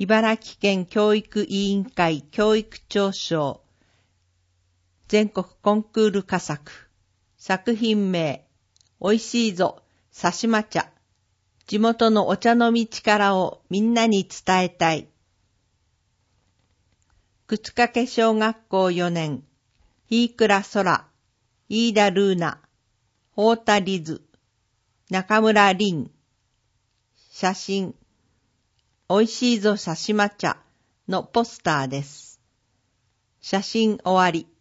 茨城県教育委員会教育庁賞全国コンクール佳作作品名おいしいぞさしま茶地元のお茶飲み力をみんなに伝えたい靴掛小学校4年飯倉空飯田ルーナ太田リズ中村凛写真おいしいぞさしま茶のポスターです。写真終わり。